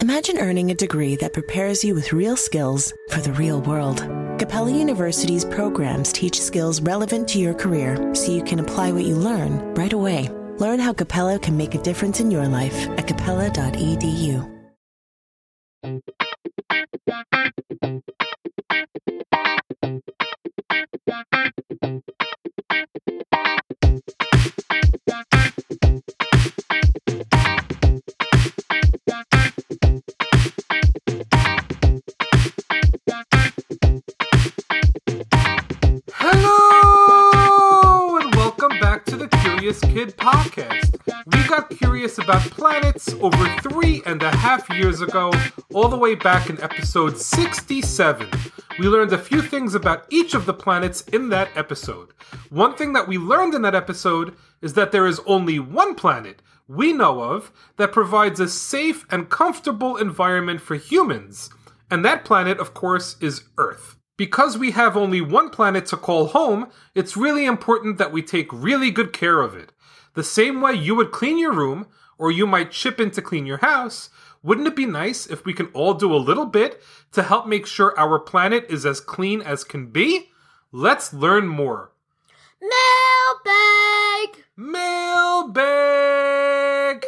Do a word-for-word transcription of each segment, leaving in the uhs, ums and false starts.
Imagine earning a degree that prepares you with real skills for the real world. Capella University's programs teach skills relevant to your career so you can apply what you learn right away. Learn how Capella can make a difference in your life at capella dot e d u. Hello, and welcome back to the Curious Kid Podcast. We got curious about planets over three and a half years ago, all the way back in episode sixty-seven. We learned a few things about each of the planets in that episode. One thing that we learned in that episode is that there is only one planet we know of that provides a safe and comfortable environment for humans. And that planet, of course, is Earth. Because we have only one planet to call home, it's really important that we take really good care of it. The same way you would clean your room, or you might chip in to clean your house, wouldn't it be nice if we can all do a little bit to help make sure our planet is as clean as can be? Let's learn more. Mailbag! Mailbag!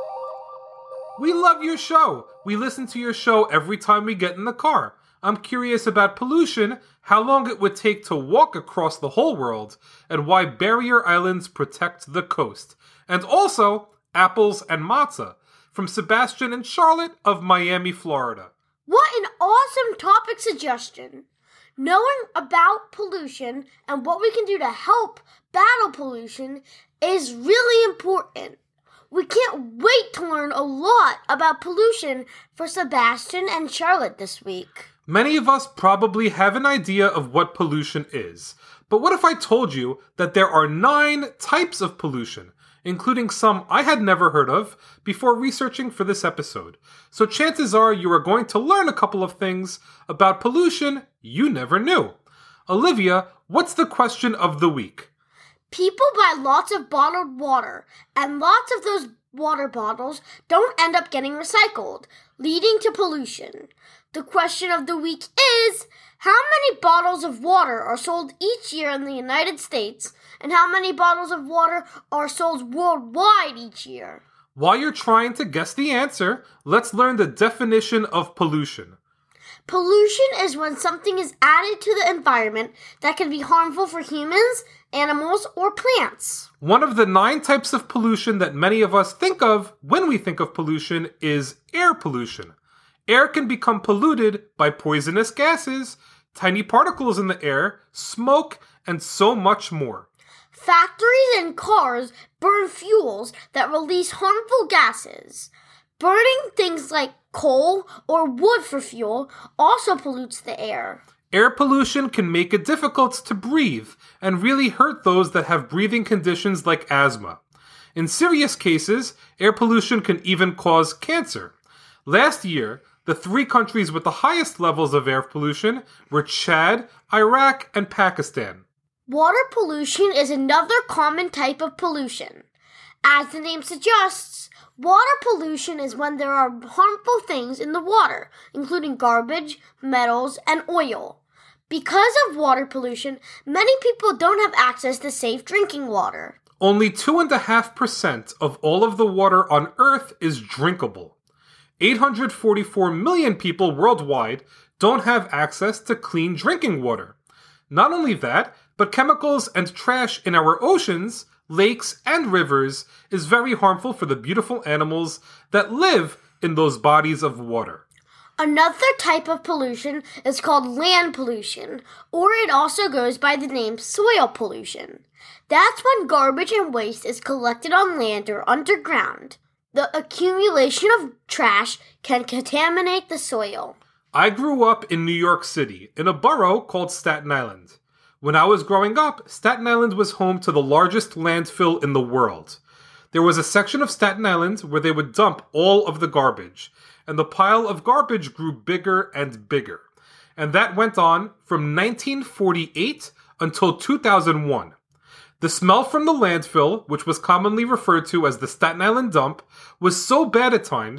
We love your show. We listen to your show every time we get in the car. I'm curious about pollution, how long it would take to walk across the whole world, and why barrier islands protect the coast. And also, apples and matzah, from Sebastian and Charlotte of Miami, Florida. What an awesome topic suggestion! Knowing about pollution and what we can do to help battle pollution is really important. We can't wait to learn a lot about pollution for Sebastian and Charlotte this week. Many of us probably have an idea of what pollution is, but what if I told you that there are nine types of pollution, including some I had never heard of before researching for this episode? So chances are you are going to learn a couple of things about pollution you never knew. Olivia, what's the question of the week? People buy lots of bottled water, and lots of those water bottles don't end up getting recycled, leading to pollution. The question of the week is, how many bottles of water are sold each year in the United States, and how many bottles of water are sold worldwide each year? While you're trying to guess the answer, let's learn the definition of pollution. Pollution is when something is added to the environment that can be harmful for humans, animals, or plants. One of the nine types of pollution that many of us think of when we think of pollution is air pollution. Air can become polluted by poisonous gases, tiny particles in the air, smoke, and so much more. Factories and cars burn fuels that release harmful gases. Burning things like coal or wood for fuel also pollutes the air. Air pollution can make it difficult to breathe and really hurt those that have breathing conditions like asthma. In serious cases, air pollution can even cause cancer. Last year, the three countries with the highest levels of air pollution were Chad, Iraq, and Pakistan. Water pollution is another common type of pollution. As the name suggests, water pollution is when there are harmful things in the water, including garbage, metals, and oil. Because of water pollution, many people don't have access to safe drinking water. Only two point five percent of all of the water on Earth is drinkable. eight hundred forty-four million people worldwide don't have access to clean drinking water. Not only that, but chemicals and trash in our oceans, lakes, and rivers is very harmful for the beautiful animals that live in those bodies of water. Another type of pollution is called land pollution, or it also goes by the name soil pollution. That's when garbage and waste is collected on land or underground. The accumulation of trash can contaminate the soil. I grew up in New York City, in a borough called Staten Island. When I was growing up, Staten Island was home to the largest landfill in the world. There was a section of Staten Island where they would dump all of the garbage, and the pile of garbage grew bigger and bigger. And that went on from nineteen forty-eight until two thousand one. The smell from the landfill, which was commonly referred to as the Staten Island dump, was so bad at times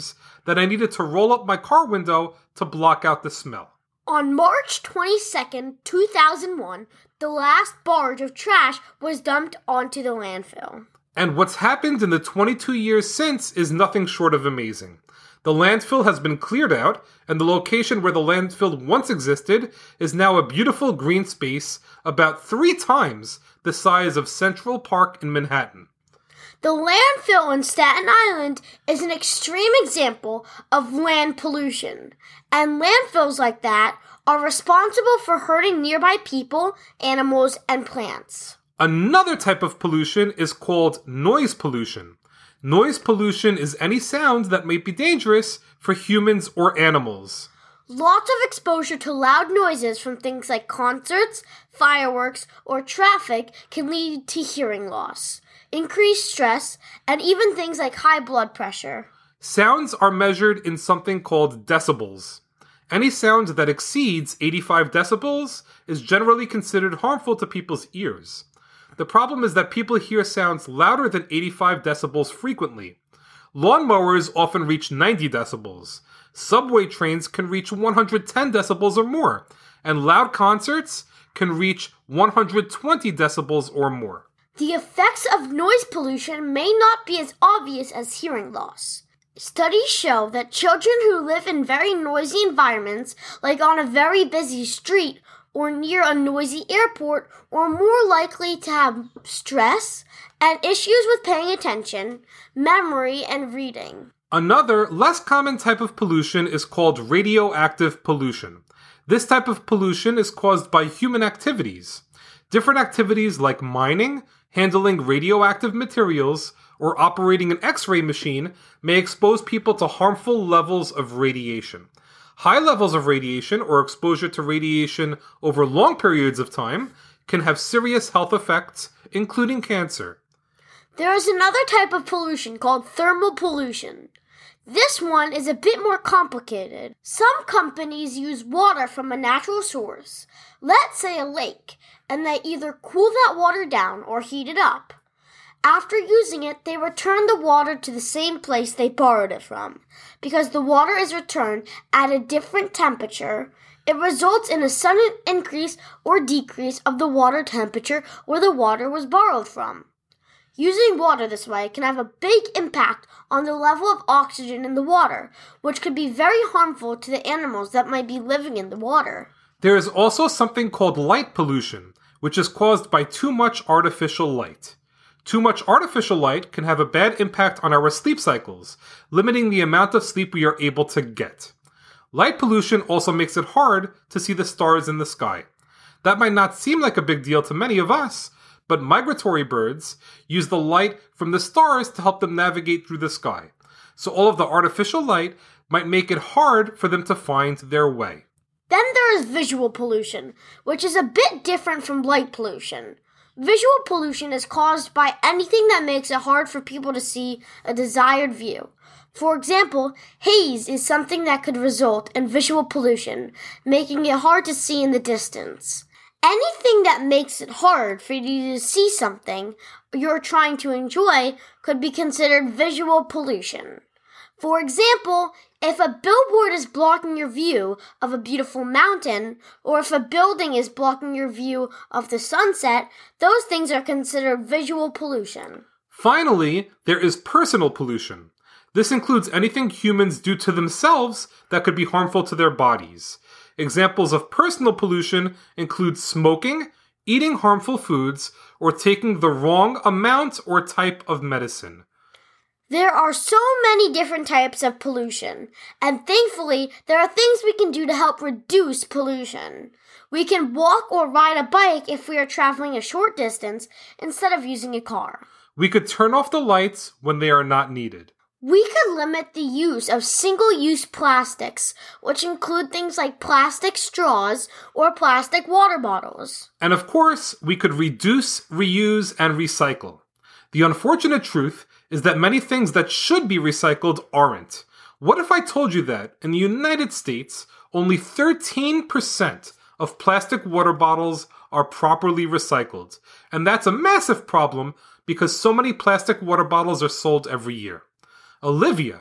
that I needed to roll up my car window to block out the smell. On March twenty-second, two thousand one, the last barge of trash was dumped onto the landfill. And what's happened in the twenty-two years since is nothing short of amazing. The landfill has been cleared out, and the location where the landfill once existed is now a beautiful green space about three times the size of Central Park in Manhattan. The landfill in Staten Island is an extreme example of land pollution, and landfills like that are responsible for hurting nearby people, animals, and plants. Another type of pollution is called noise pollution. Noise pollution is any sound that may be dangerous for humans or animals. Lots of exposure to loud noises from things like concerts, fireworks, or traffic can lead to hearing loss, increased stress, and even things like high blood pressure. Sounds are measured in something called decibels. Any sound that exceeds eighty-five decibels is generally considered harmful to people's ears. The problem is that people hear sounds louder than eighty-five decibels frequently. Lawnmowers often reach ninety decibels. Subway trains can reach one hundred ten decibels or more, and loud concerts can reach one hundred twenty decibels or more. The effects of noise pollution may not be as obvious as hearing loss. Studies show that children who live in very noisy environments, like on a very busy street or near a noisy airport, are more likely to have stress and issues with paying attention, memory, and reading. Another, less common type of pollution is called radioactive pollution. This type of pollution is caused by human activities. Different activities like mining, handling radioactive materials, or operating an X-ray machine may expose people to harmful levels of radiation. High levels of radiation or exposure to radiation over long periods of time can have serious health effects, including cancer. There is another type of pollution called thermal pollution. This one is a bit more complicated. Some companies use water from a natural source, let's say a lake, and they either cool that water down or heat it up. After using it, they return the water to the same place they borrowed it from. Because the water is returned at a different temperature, it results in a sudden increase or decrease of the water temperature where the water was borrowed from. Using water this way can have a big impact on the level of oxygen in the water, which could be very harmful to the animals that might be living in the water. There is also something called light pollution, which is caused by too much artificial light. Too much artificial light can have a bad impact on our sleep cycles, limiting the amount of sleep we are able to get. Light pollution also makes it hard to see the stars in the sky. That might not seem like a big deal to many of us, but migratory birds use the light from the stars to help them navigate through the sky. So all of the artificial light might make it hard for them to find their way. Then there is visual pollution, which is a bit different from light pollution. Visual pollution is caused by anything that makes it hard for people to see a desired view. For example, haze is something that could result in visual pollution, making it hard to see in the distance. Anything that makes it hard for you to see something you're trying to enjoy could be considered visual pollution. For example, if a billboard is blocking your view of a beautiful mountain, or if a building is blocking your view of the sunset, those things are considered visual pollution. Finally, there is personal pollution. This includes anything humans do to themselves that could be harmful to their bodies. Examples of personal pollution include smoking, eating harmful foods, or taking the wrong amount or type of medicine. There are so many different types of pollution, and thankfully, there are things we can do to help reduce pollution. We can walk or ride a bike if we are traveling a short distance instead of using a car. We could turn off the lights when they are not needed. We could limit the use of single-use plastics, which include things like plastic straws or plastic water bottles. And of course, we could reduce, reuse, and recycle. The unfortunate truth is that many things that should be recycled aren't. What if I told you that, in the United States, only thirteen percent of plastic water bottles are properly recycled? And that's a massive problem because so many plastic water bottles are sold every year. Olivia,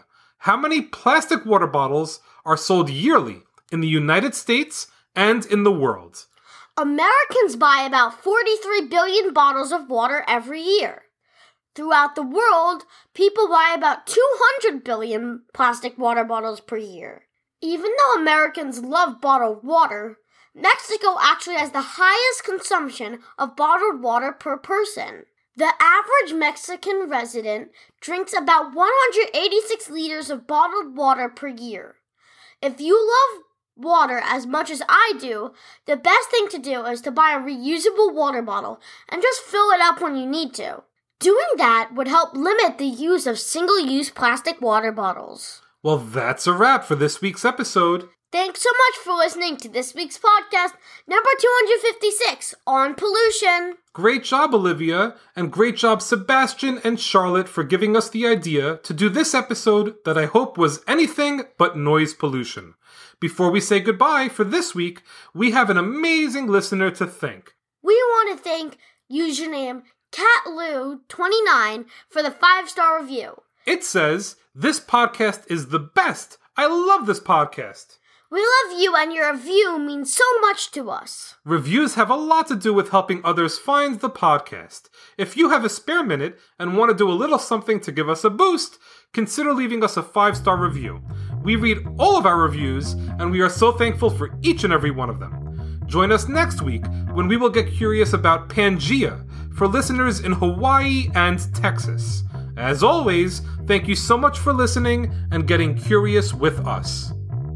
How many plastic water bottles are sold yearly in the United States and in the world? Americans buy about forty-three billion bottles of water every year. Throughout the world, people buy about two hundred billion plastic water bottles per year. Even though Americans love bottled water, Mexico actually has the highest consumption of bottled water per person. The average Mexican resident drinks about one hundred eighty-six liters of bottled water per year. If you love water as much as I do, the best thing to do is to buy a reusable water bottle and just fill it up when you need to. Doing that would help limit the use of single-use plastic water bottles. Well, that's a wrap for this week's episode. Thanks so much for listening to this week's podcast, number two hundred fifty-six, on pollution. Great job, Olivia, and great job, Sebastian and Charlotte, for giving us the idea to do this episode that I hope was anything but noise pollution. Before we say goodbye for this week, we have an amazing listener to thank. We want to thank username cat lou twenty-nine for the five-star review. It says, "This podcast is the best. I love this podcast." We love you, and your review means so much to us. Reviews have a lot to do with helping others find the podcast. If you have a spare minute and want to do a little something to give us a boost, consider leaving us a five-star review. We read all of our reviews, and we are so thankful for each and every one of them. Join us next week when we will get curious about Pangea for listeners in Hawaii and Texas. As always, thank you so much for listening and getting curious with us.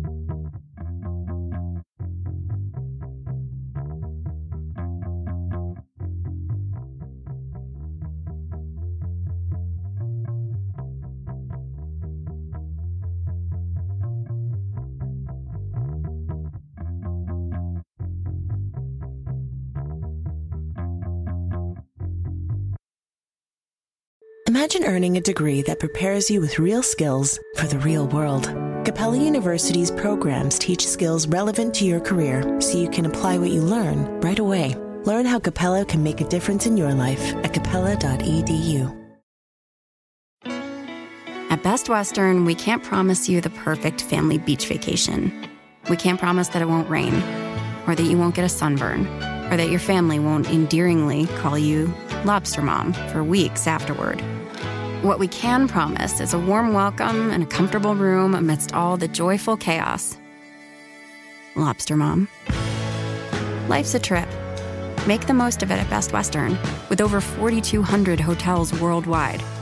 Imagine earning a degree that prepares you with real skills for the real world. Capella University's programs teach skills relevant to your career so you can apply what you learn right away. Learn how Capella can make a difference in your life at capella dot e d u. At Best Western, we can't promise you the perfect family beach vacation. We can't promise that it won't rain, or that you won't get a sunburn, or that your family won't endearingly call you Lobster Mom for weeks afterward. What we can promise is a warm welcome and a comfortable room amidst all the joyful chaos. Lobster Mom. Life's a trip. Make the most of it at Best Western, with over forty-two hundred hotels worldwide.